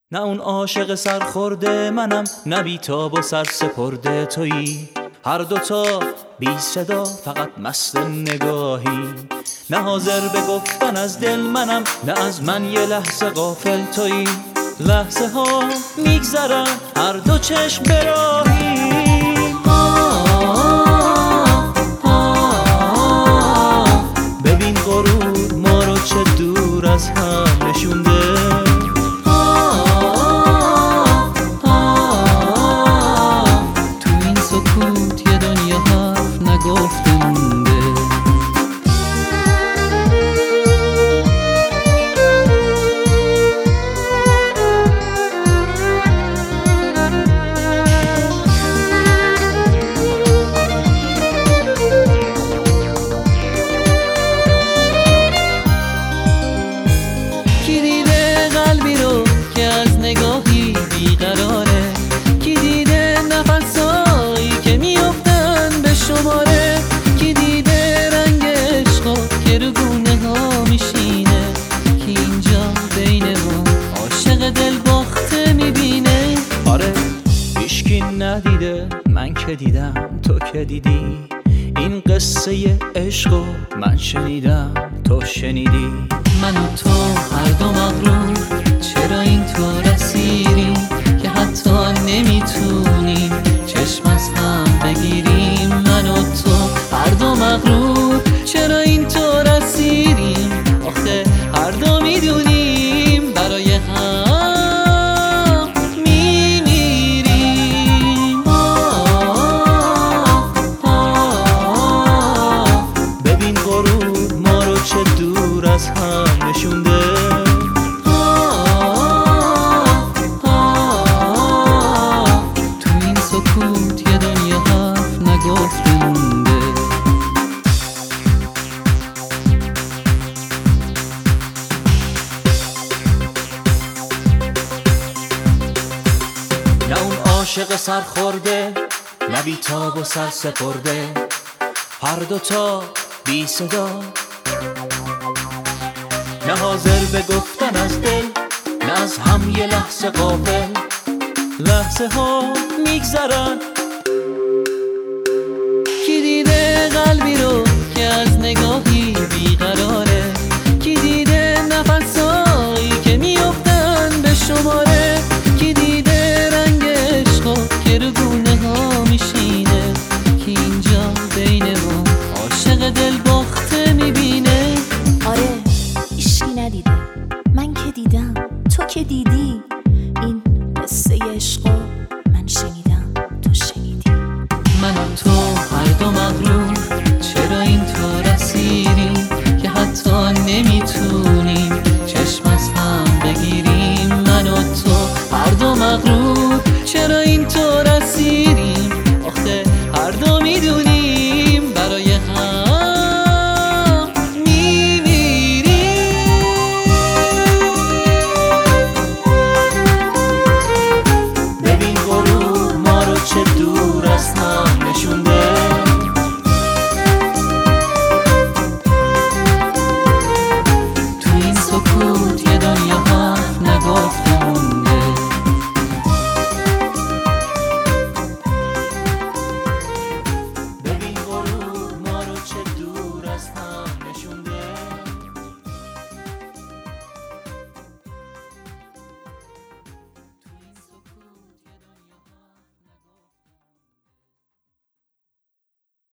نه اون عاشق سرخورده منم، نه بیتاب و سرسپرده تویی. هر دوتا بی صدا فقط مست نگاهی. نه حاضر به گفتن از دل منم، نه از من یه لحظه غافل تویی. لحظه ها میگذرن هر دو چشم براهی. ببین غرور ما رو چه دور از هم نشونده. تو این سکوت یه دنیا حرف نگفته مونده. کی دیده قلبی رو که از نگاهی بیقراره؟ کی دیده نفسایی که میافتن به شماره؟ کی دیده رنگ عشقا که رو گونه ها میشینه؟ کی اینجا بین ما عاشق دل باخته میبینه؟ آره هیچکی ندیده، من که دیدم تو که دیدی. این قصه عشقو من شنیدم تو شنیدی. من و تو هر دو مغرور، چرا این تو رسیریم که حتی نمیتونیم چشم از هم بگیریم؟ من و تو هر دو مغرور، چرا این تو رسیریم؟ آخه هر دو میدونیم برای هم میمیریم. ببین غرور ما رو چه دور از هم نشونده. تو این سکوت یه دنیا حرف نگفته مونده. نه اون عاشق سرخورده، نه بیتاب و سرسپرده. هر دوتا بی صدا، نه حاضر به گفتن از دل، نه از هم یه لحظه غافل. لحظه ها میگذرن. کی دیده قلبی رو که از نگاهی بیقراره؟